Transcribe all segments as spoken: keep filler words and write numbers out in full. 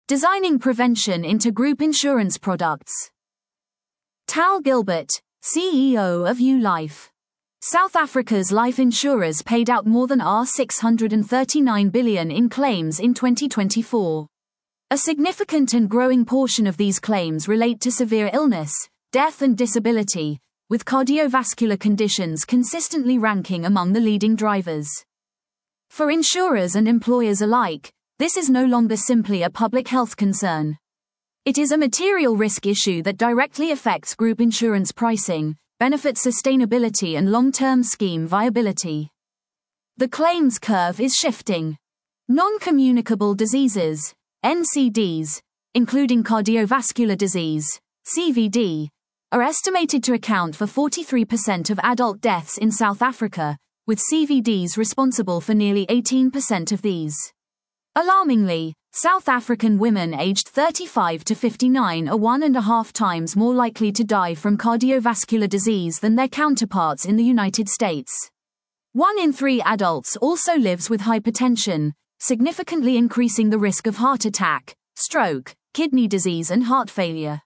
Designing Prevention into Group Insurance Products. Tal Gilbert, C E O of ULife. South Africa's life insurers paid out more than six hundred thirty-nine billion dollars in claims in twenty twenty-four. A significant and growing portion of these claims relate to severe illness, death and disability, with cardiovascular conditions consistently ranking among the leading drivers. For insurers and employers alike, this is no longer simply a public health concern. It is a material risk issue that directly affects group insurance pricing, benefit sustainability and long-term scheme viability. The claims curve is shifting. Non-communicable diseases, N C Ds, including cardiovascular disease, C V D, are estimated to account for forty-three percent of adult deaths in South Africa, with C V Ds responsible for nearly eighteen percent of these. Alarmingly, South African women aged thirty-five to fifty-nine are one and a half times more likely to die from cardiovascular disease than their counterparts in the United States. One in three adults also lives with hypertension, significantly increasing the risk of heart attack, stroke, kidney disease and heart failure.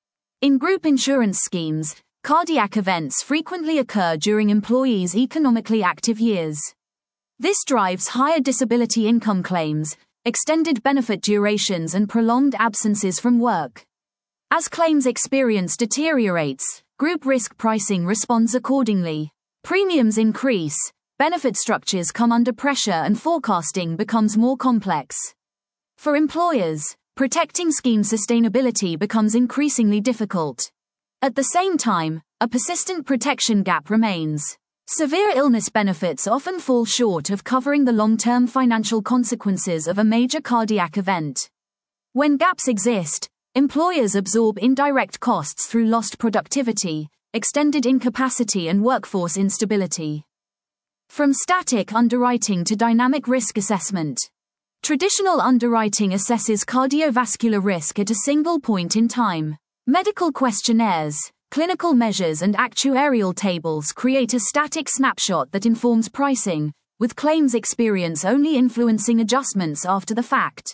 In group insurance schemes, cardiac events frequently occur during employees' economically active years. This drives higher disability income claims, extended benefit durations and prolonged absences from work. As claims experience deteriorates, group risk pricing responds accordingly. Premiums increase, benefit structures come under pressure and forecasting becomes more complex. For employers, protecting scheme sustainability becomes increasingly difficult. At the same time, a persistent protection gap remains. Severe illness benefits often fall short of covering the long-term financial consequences of a major cardiac event. When gaps exist, employers absorb indirect costs through lost productivity, extended incapacity and workforce instability. From static underwriting to dynamic risk assessment. Traditional underwriting assesses cardiovascular risk at a single point in time. Medical questionnaires, clinical measures and actuarial tables create a static snapshot that informs pricing, with claims experience only influencing adjustments after the fact.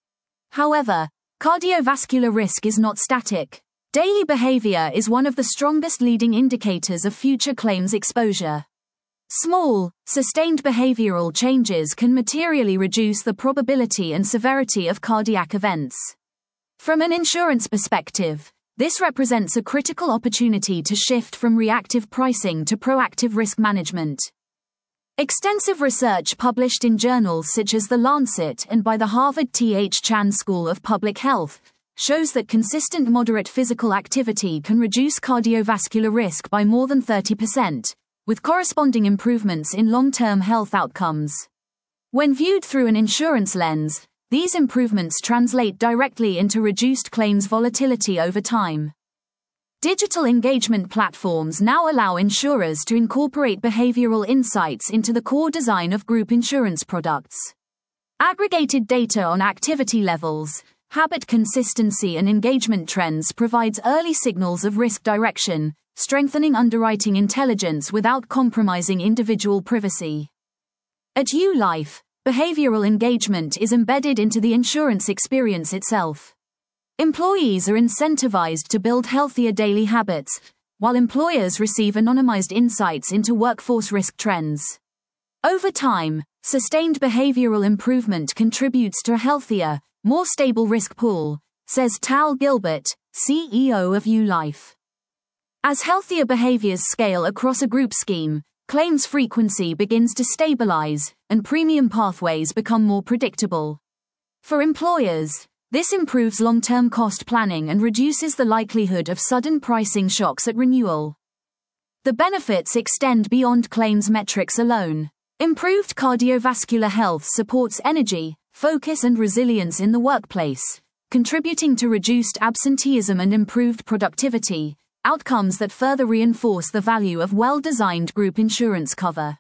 However, cardiovascular risk is not static. Daily behavior is one of the strongest leading indicators of future claims exposure. Small, sustained behavioral changes can materially reduce the probability and severity of cardiac events. From an insurance perspective, this represents a critical opportunity to shift from reactive pricing to proactive risk management. Extensive research published in journals such as The Lancet and by the Harvard T H Chan School of Public Health shows that consistent moderate physical activity can reduce cardiovascular risk by more than thirty percent, with corresponding improvements in long-term health outcomes. When viewed through an insurance lens, these improvements translate directly into reduced claims volatility over time. Digital engagement platforms now allow insurers to incorporate behavioral insights into the core design of group insurance products. Aggregated data on activity levels, habit consistency and engagement trends provides early signals of risk direction, strengthening underwriting intelligence without compromising individual privacy. At ULife, behavioral engagement is embedded into the insurance experience itself. Employees are incentivized to build healthier daily habits, while employers receive anonymized insights into workforce risk trends. Over time, sustained behavioral improvement contributes to a healthier, more stable risk pool, says Tal Gilbert, C E O of ULife. As healthier behaviors scale across a group scheme, claims frequency begins to stabilize, and premium pathways become more predictable. For employers, this improves long-term cost planning and reduces the likelihood of sudden pricing shocks at renewal. The benefits extend beyond claims metrics alone. Improved cardiovascular health supports energy, focus and resilience in the workplace, contributing to reduced absenteeism and improved productivity, outcomes that further reinforce the value of well-designed group insurance cover.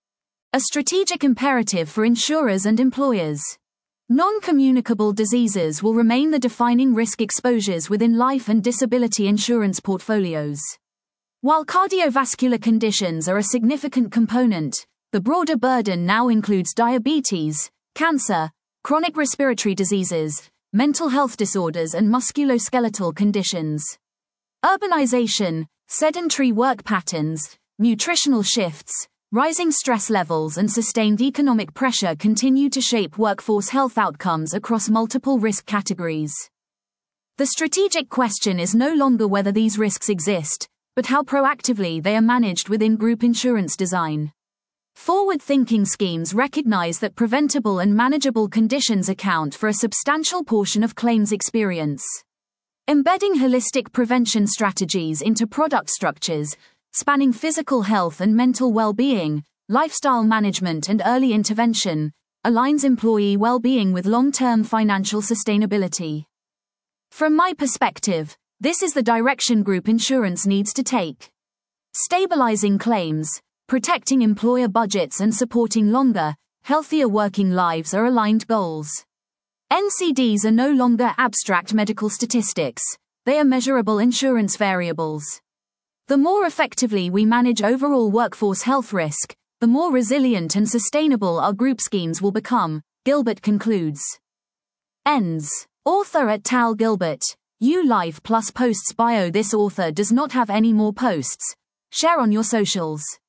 A strategic imperative for insurers and employers. Non-communicable diseases will remain the defining risk exposures within life and disability insurance portfolios. While cardiovascular conditions are a significant component, the broader burden now includes diabetes, cancer, chronic respiratory diseases, mental health disorders and musculoskeletal conditions. Urbanization, sedentary work patterns, nutritional shifts, rising stress levels and sustained economic pressure continue to shape workforce health outcomes across multiple risk categories. The strategic question is no longer whether these risks exist, but how proactively they are managed within group insurance design. Forward-thinking schemes recognize that preventable and manageable conditions account for a substantial portion of claims experience. Embedding holistic prevention strategies into product structures, spanning physical health and mental well-being, lifestyle management and early intervention, aligns employee well-being with long-term financial sustainability. From my perspective, this is the direction group insurance needs to take. Stabilizing claims, protecting employer budgets and supporting longer, healthier working lives are aligned goals. N C Ds are no longer abstract medical statistics, they are measurable insurance variables. The more effectively we manage overall workforce health risk, the more resilient and sustainable our group schemes will become, Gilbert concludes. Ends. Author at Tal Gilbert, U Life plus posts bio. This author does not have any more posts. Share on your socials.